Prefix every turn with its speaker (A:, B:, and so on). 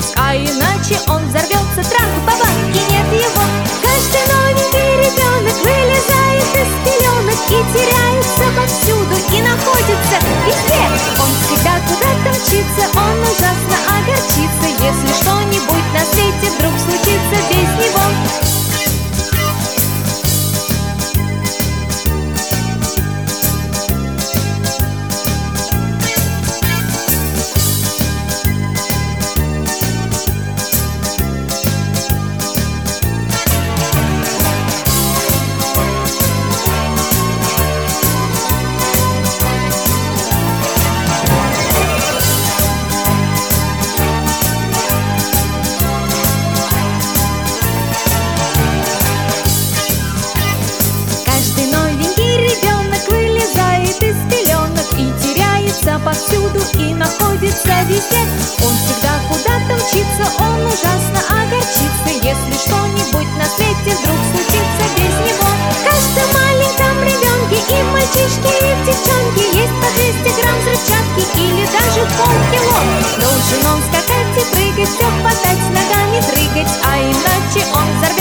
A: прыгать, а иначе он взорвется. Трах-бабах, и нет его. Каждый новенький ребенок вылезает из пеленок и теряется повсюду, и находится везде. Он всегда куда-то мчится, он ужасно огорчится, если что-нибудь на свете вдруг случится без него. Повсюду и находится везде. Он всегда куда-то мчится, он ужасно огорчится, если что-нибудь на свете вдруг случится без него. В каждом маленьком ребенке и мальчишки, и девчонки есть по 200 грамм взрывчатки или даже полкило. Должен он скакать и прыгать, все хватать, ногами дрыгать, а иначе он взорвется.